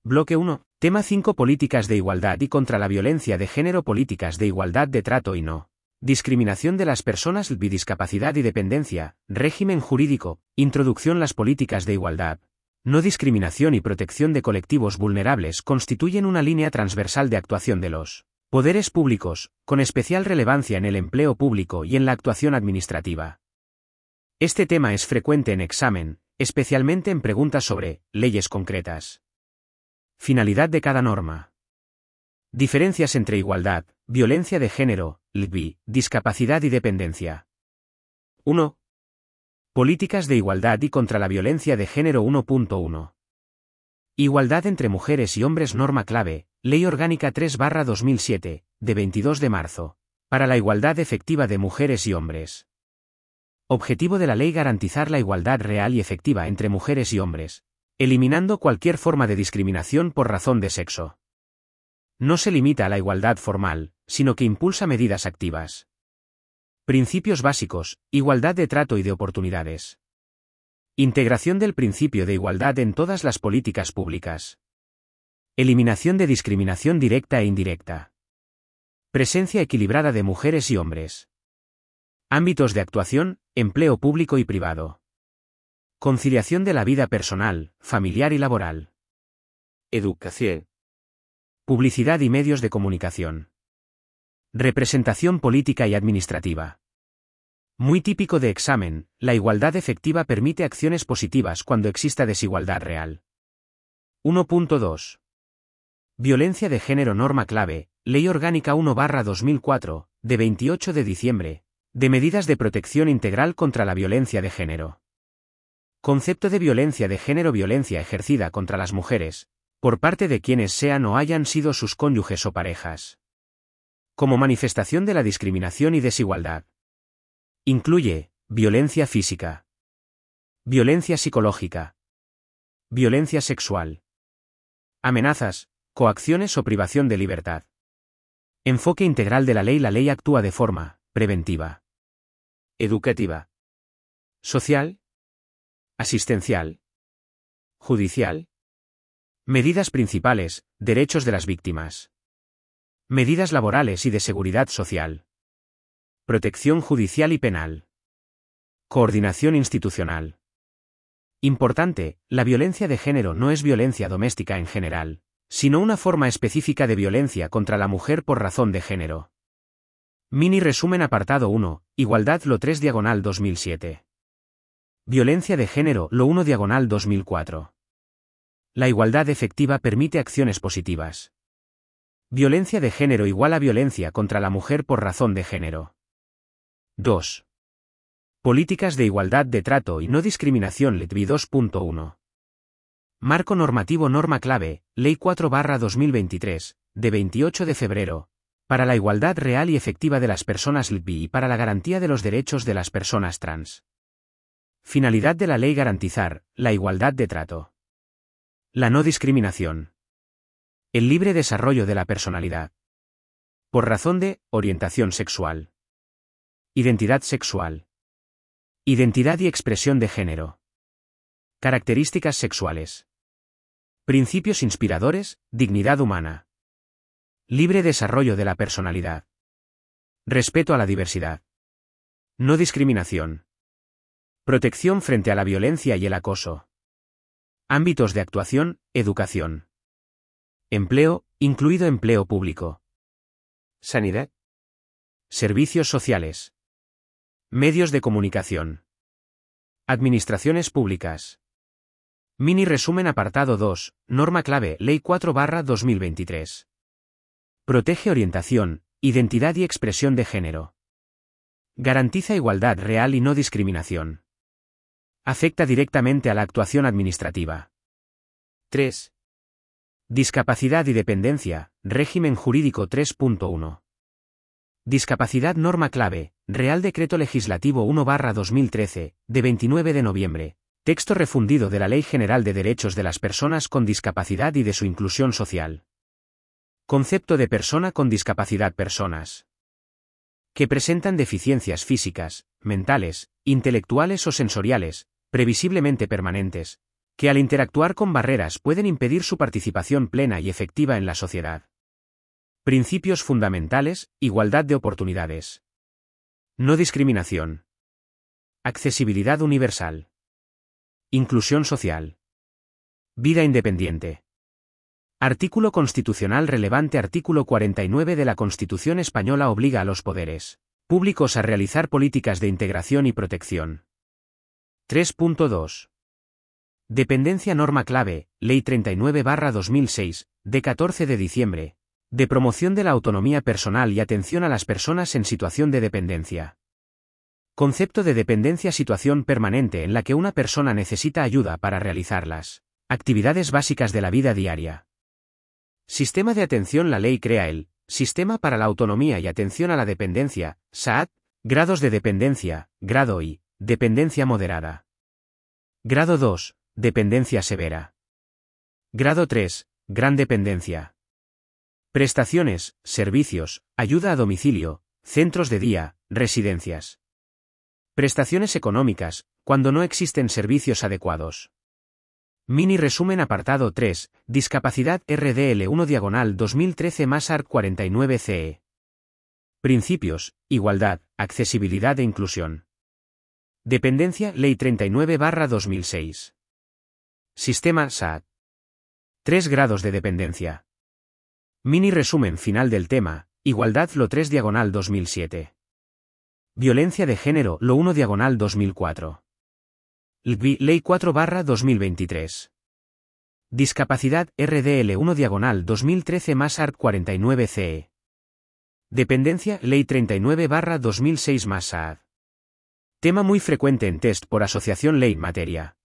Bloque 1. Tema 5. Políticas de igualdad y contra la violencia de género. Políticas de igualdad de trato y no discriminación de las personas con discapacidad y dependencia. Régimen jurídico. Introducción. Las políticas de igualdad, no discriminación y protección de colectivos vulnerables constituyen una línea transversal de actuación de los poderes públicos, con especial relevancia en el empleo público y en la actuación administrativa. Este tema es frecuente en examen, especialmente en preguntas sobre leyes concretas. Finalidad de cada norma. Diferencias entre igualdad, violencia de género, LGBTI, discapacidad y dependencia. 1. Políticas de igualdad y contra la violencia de género. 1.1. Igualdad entre mujeres y hombres. Norma clave, Ley Orgánica 3/2007, de 22 de marzo, para la igualdad efectiva de mujeres y hombres. Objetivo de la ley: garantizar la igualdad real y efectiva entre mujeres y hombres, eliminando cualquier forma de discriminación por razón de sexo. No se limita a la igualdad formal, sino que impulsa medidas activas. Principios básicos: igualdad de trato y de oportunidades. Integración del principio de igualdad en todas las políticas públicas. Eliminación de discriminación directa e indirecta. Presencia equilibrada de mujeres y hombres. Ámbitos de actuación: empleo público y privado. Conciliación de la vida personal, familiar y laboral. Educación. Publicidad y medios de comunicación. Representación política y administrativa. Muy típico de examen, la igualdad efectiva permite acciones positivas cuando exista desigualdad real. 1.2. Violencia de género. Norma clave, Ley Orgánica 1/2004, de 28 de diciembre, de medidas de protección integral contra la violencia de género. Concepto de violencia de género: violencia ejercida contra las mujeres, por parte de quienes sean o hayan sido sus cónyuges o parejas, como manifestación de la discriminación y desigualdad. Incluye violencia física, violencia psicológica, violencia sexual, amenazas, coacciones o privación de libertad. Enfoque integral de la ley: la ley actúa de forma preventiva, Educativa. social, asistencial, judicial. Medidas principales: derechos de las víctimas. Medidas laborales y de seguridad social. Protección judicial y penal. Coordinación institucional. Importante: la violencia de género no es violencia doméstica en general, sino una forma específica de violencia contra la mujer por razón de género. Mini resumen. Apartado 1, Igualdad. Lo 3/2007. Violencia de género. Lo 1/2004. La igualdad efectiva permite acciones positivas. Violencia de género igual a violencia contra la mujer por razón de género. 2. Políticas de igualdad de trato y no discriminación. LGBTI 2.1. Marco normativo. Norma clave, Ley 4/2023, de 28 de febrero, para la igualdad real y efectiva de las personas LGBTI y para la garantía de los derechos de las personas trans. Finalidad de la ley: garantizar la igualdad de trato, la no discriminación, el libre desarrollo de la personalidad, por razón de orientación sexual, identidad sexual, identidad y expresión de género, características sexuales, principios inspiradores, dignidad humana, libre desarrollo de la personalidad, respeto a la diversidad, no discriminación, protección frente a la violencia y el acoso. Ámbitos de actuación: educación, empleo, incluido empleo público, Sanidad. servicios sociales, medios de comunicación, administraciones públicas. Mini resumen. Apartado 2, Norma clave, Ley 4/2023. Protege orientación, identidad y expresión de género. Garantiza igualdad real y no discriminación. Afecta directamente a la actuación administrativa. 3. Discapacidad y dependencia, régimen jurídico. 3.1. Discapacidad. Norma clave, Real Decreto Legislativo 1/2013, de 29 de noviembre, texto refundido de la Ley General de Derechos de las Personas con Discapacidad y de su Inclusión Social. Concepto de persona con discapacidad: personas que presentan deficiencias físicas, mentales, intelectuales o sensoriales, previsiblemente permanentes, que al interactuar con barreras pueden impedir su participación plena y efectiva en la sociedad. Principios fundamentales: igualdad de oportunidades. No discriminación. Accesibilidad universal. Inclusión social. Vida independiente. Artículo constitucional relevante. Artículo 49 de la Constitución española obliga a los poderes públicos a realizar políticas de integración y protección. 3.2. Dependencia. Norma clave, Ley 39/2006, de 14 de diciembre, de promoción de la autonomía personal y atención a las personas en situación de dependencia. Concepto de dependencia: situación permanente en la que una persona necesita ayuda para realizar las actividades básicas de la vida diaria. Sistema de atención. La ley crea el Sistema para la Autonomía y Atención a la Dependencia, SAAD, grados de dependencia, grado I, dependencia moderada. Grado 2, dependencia severa. Grado 3, gran dependencia. Prestaciones, servicios, ayuda a domicilio, centros de día, residencias. Prestaciones económicas, cuando no existen servicios adecuados. Mini resumen. Apartado 3, discapacidad. RDL 1/2013 más ARC 49 CE. Principios: igualdad, accesibilidad e inclusión. Dependencia. Ley 39/2006. Sistema SAAD. 3 grados de dependencia. Mini resumen final del tema: igualdad. Lo 3/2007. Violencia de género. Lo 1/2004. Ley 4/2023. Discapacidad. RDL 1/2013 más ARC 49 CE. Dependencia. Ley 39/2006 más SAAD. Tema muy frecuente en test por asociación. Ley materia.